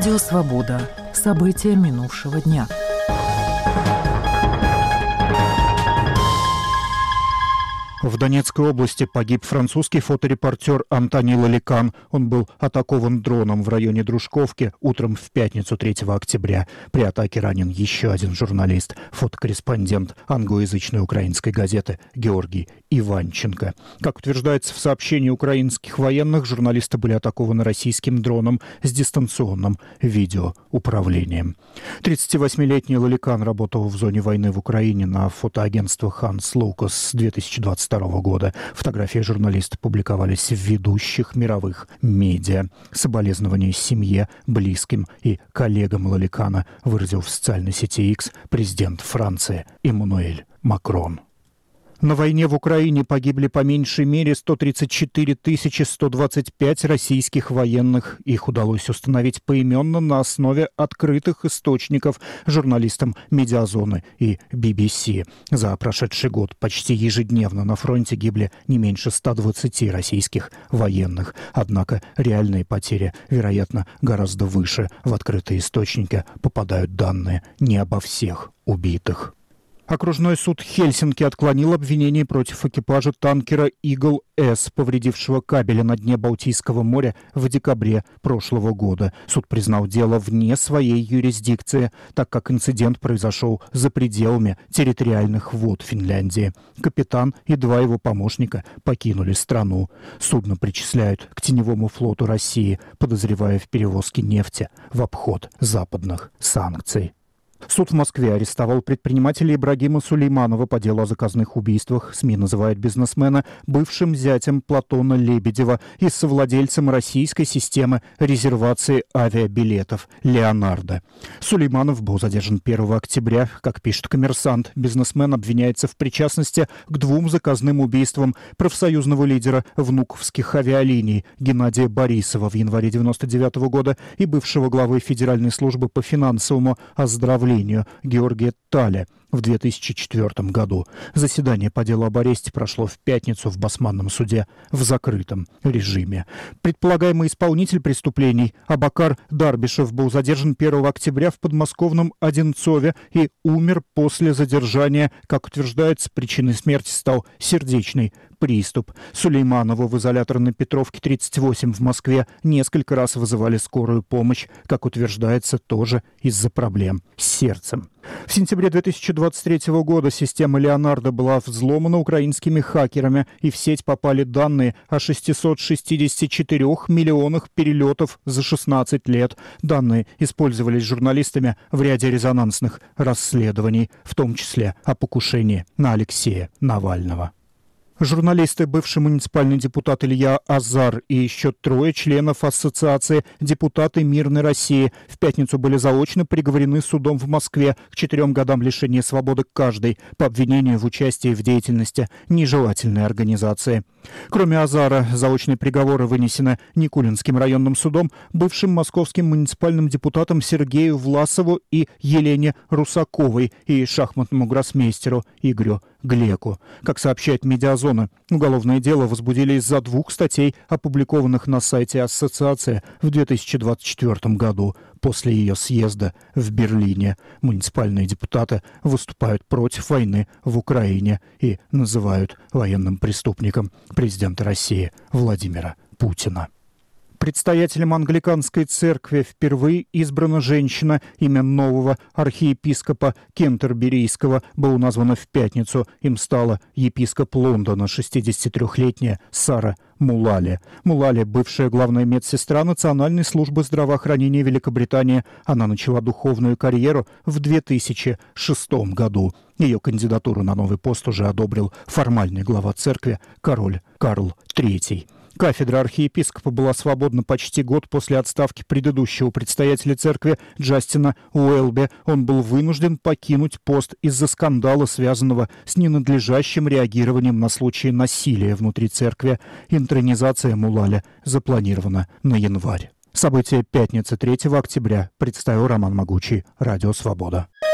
Радио «Свобода». События минувшего дня. В Донецкой области погиб французский фоторепортер Антони Лаликан. Он был атакован дроном в районе Дружковки утром в пятницу 3 октября. При атаке ранен еще один журналист, фотокорреспондент англоязычной украинской газеты Георгий Иванченко. Как утверждается в сообщении украинских военных, журналисты были атакованы российским дроном с дистанционным видеоуправлением. 38-летний Лаликан работал в зоне войны в Украине на фотоагентство «Ханс Лукас» с 2022 года. Фотографии журналиста публиковались в ведущих мировых медиа. Соболезнования семье, близким и коллегам Лаликана выразил в социальной сети X президент Франции Эммануэль Макрон. На войне в Украине погибли по меньшей мере 134 125 российских военных. Их удалось установить поименно на основе открытых источников журналистам «Медиазоны» и BBC. За прошедший год почти ежедневно на фронте гибли не меньше 120 российских военных. Однако реальные потери, вероятно, гораздо выше. В открытые источники попадают данные не обо всех убитых. Окружной суд Хельсинки отклонил обвинение против экипажа танкера «Игл-С», повредившего кабели на дне Балтийского моря в декабре прошлого года. Суд признал дело вне своей юрисдикции, так как инцидент произошел за пределами территориальных вод Финляндии. Капитан и 2 его помощника покинули страну. Судно причисляют к теневому флоту России, подозревая в перевозке нефти в обход западных санкций. Суд в Москве арестовал предпринимателя Ибрагима Сулейманова по делу о заказных убийствах. СМИ называют бизнесмена бывшим зятем Платона Лебедева и совладельцем российской системы резервации авиабилетов «Леонардо». Сулейманов был задержан 1 октября. Как пишет «Коммерсант», бизнесмен обвиняется в причастности к 2 заказным убийствам профсоюзного лидера внуковских авиалиний Геннадия Борисова в январе 1999 года и бывшего главы Федеральной службы по финансовому оздоровлению Георгия Таля в 2004 году. Заседание по делу об аресте прошло в пятницу в Басманном суде в закрытом режиме. Предполагаемый исполнитель преступлений Абакар Дарбишев был задержан 1 октября в подмосковном Одинцове и умер после задержания. Как утверждается, причиной смерти стал сердечный приступ. Сулейманову в изолятор на Петровке 38 в Москве несколько раз вызывали скорую помощь, как утверждается, тоже из-за проблем с сердцем. В сентябре 2023 года система «Леонардо» была взломана украинскими хакерами, и в сеть попали данные о 664 миллионах перелетов за 16 лет. Данные использовались журналистами в ряде резонансных расследований, в том числе о покушении на Алексея Навального. Журналисты, бывший муниципальный депутат Илья Азар и еще 3 членов ассоциации «Депутаты Мирной России» в пятницу были заочно приговорены судом в Москве к 4 годам лишения свободы каждый по обвинению в участии в деятельности нежелательной организации. Кроме Азара, заочные приговоры вынесены Никулинским районным судом, бывшим московским муниципальным депутатам Сергею Власову и Елене Русаковой и шахматному гроссмейстеру Игорю Глеку. Как сообщает «Медиазона», уголовное дело возбудили из-за 2 статей, опубликованных на сайте ассоциации в 2024 году. После ее съезда в Берлине муниципальные депутаты выступают против войны в Украине и называют военным преступником президента России Владимира Путина. Предстоятелем англиканской церкви впервые избрана женщина. Имя нового архиепископа Кентерберийского было названо в пятницу. Им стала епископ Лондона, 63-летняя Сара Мулали. Мулали – бывшая главная медсестра Национальной службы здравоохранения Великобритании. Она начала духовную карьеру в 2006 году. Ее кандидатуру на новый пост уже одобрил формальный глава церкви король Карл III. Кафедра архиепископа была свободна почти год после отставки предыдущего предстоятеля церкви Джастина Уэлби. Он был вынужден покинуть пост из-за скандала, связанного с ненадлежащим реагированием на случаи насилия внутри церкви. Интронизация Мулали запланирована на январь. События пятницы 3 октября представил Роман Могучий. Радио «Свобода».